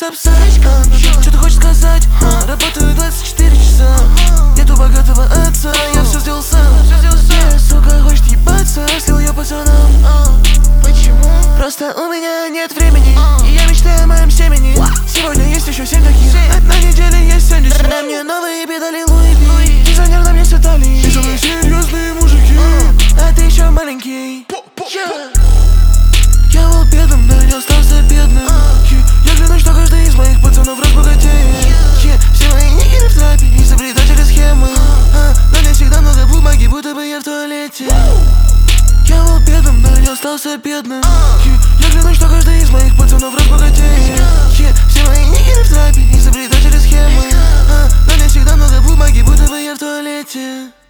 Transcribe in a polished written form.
сапса. Что ты хочешь сказать? Работаю 24 часа. Нету богатого отца, я все сделал сам. Сука, хочет ебаться, слил я пацанам. Почему? Просто у меня нет времени, и я мечтаю о моем семени. Сегодня есть еще 7 таких, на неделе есть 70. На мне новые педали Луи Ви, дизайнер на мне с Италии. И самые серьезные мужики, а ты еще маленький. Я был бедным, но не остался бедным. Я клянусь, что каждый из моих пацанов разбогатеет. Все мои нигеры в трапе, изобретатели схемы. На мне всегда много бумаги, будто бы я в туалете. Я был бедным, но не остался бедным. Я клянусь, что каждый из моих пацанов разбогатеет. Все мои нигеры в трапе, изобретатели схемы. На мне всегда много бумаги, будто бы я в туалете.